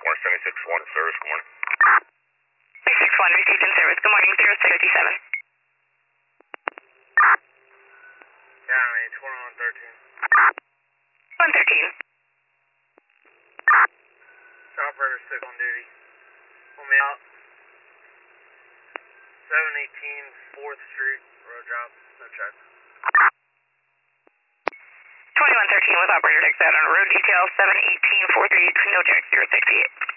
Morning 761 in service. Good morning. 661 received in service. Good morning, 0657. County 2113. 113. Operator 6 on duty. Pull me out. 718 4th Street, road drop, no check. 2113 with operator 6 out on road detail 718 43, no check 068.